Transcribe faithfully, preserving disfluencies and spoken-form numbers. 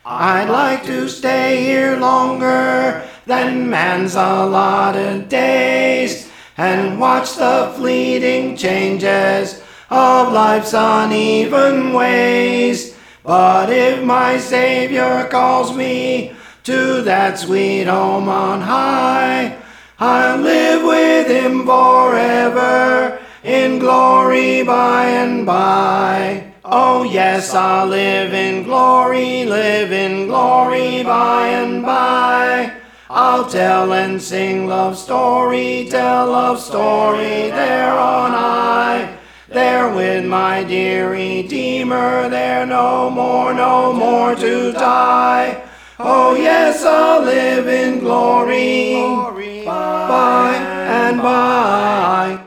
I'd like to stay here longer than man's allotted days, and watch the fleeting changes of life's uneven ways. But if my Savior calls me to that sweet home on high, I'll live with him forever in glory by and by. Oh yes, I'll live in glory, live in glory by and by. I'll tell and sing love story, tell love story there on high. There with my dear Redeemer, there no more, no more to die. Oh yes, I'll live in glory, by and by.